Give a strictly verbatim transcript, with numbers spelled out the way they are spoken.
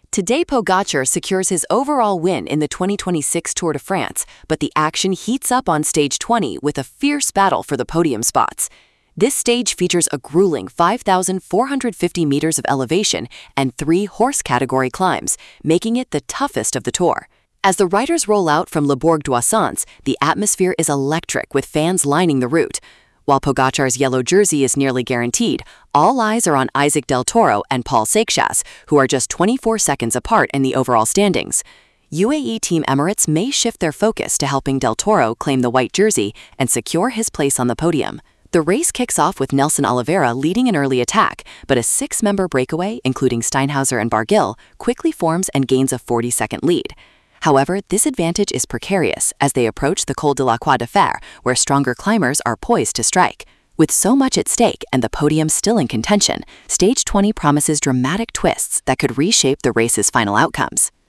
Tadej Pogacar secures his overall win in the twenty twenty-six Tour de France, but the action heats up on stage twenty with a fierce battle for the podium spots. This stage features a grueling five thousand four hundred fifty meters of elevation and three horse category climbs, making it the toughest of the Tour. As the riders roll out from Le Bourg d'Oisans, the atmosphere is electric with fans lining the route. While Pogacar's yellow jersey is nearly guaranteed, all eyes are on Isaac Del Toro and Paul Seixas, who are just twenty-four seconds apart in the overall standings. U A E Team Emirates may shift their focus to helping Del Toro claim the white jersey and secure his place on the podium. The race kicks off with Nelson Oliveira leading an early attack, but a six-member breakaway, including Steinhauser and Barguil, quickly forms and gains a forty-second lead. However, this advantage is precarious as they approach the Col de la Croix de Fer, where stronger climbers are poised to strike. With so much at stake and the podium still in contention, Stage twenty promises dramatic twists that could reshape the race's final outcomes.